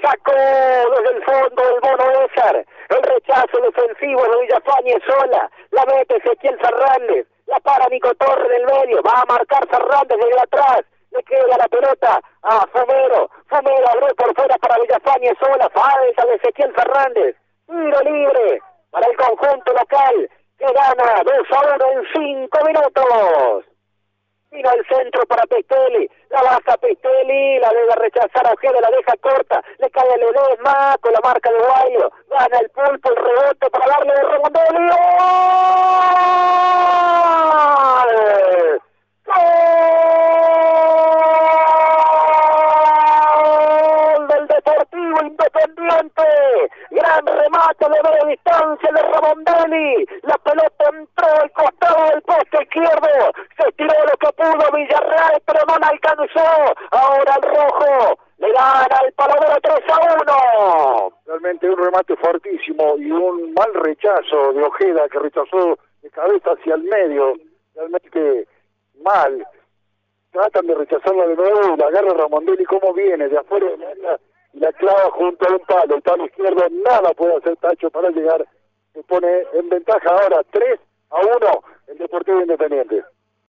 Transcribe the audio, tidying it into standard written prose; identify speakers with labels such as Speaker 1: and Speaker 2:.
Speaker 1: sacó desde el fondo el Mono Ézar, el rechazo defensivo de Villafañe sola, la mete Ezequiel Fernández, la para Nico Torre en el medio, va a marcar Fernández desde atrás, le queda la pelota a Fumero abrió por fuera para Villafañe sola, falta de Ezequiel Fernández, tiro libre para el conjunto local, que gana 2-1 en 5 minutos. Vino al centro para Pestelli, la baja Pestelli, la debe rechazar a Ojeda, la deja corta, le cae a Ledesma con la marca de Guayo, gana el Pulpo, el rebote para darle de Ramondelli. ¡Gol del Deportivo Independiente! Gran remate de media distancia de Ramondelli, la pelota entró al costado del poste izquierdo, se tiró lo que pudo Villarreal, pero no la alcanzó. Ahora el rojo le gana al Paladero 3-1.
Speaker 2: Realmente un remate fortísimo y un mal rechazo de Ojeda, que rechazó de cabeza hacia el medio, realmente mal. Tratan de rechazarla de nuevo, la agarra Ramondelli como viene, de afuera de la área, y la clava junto a un palo, el palo izquierdo, nada puede hacer Tacho para llegar, se pone en ventaja ahora 3-1 el Deportivo Independiente.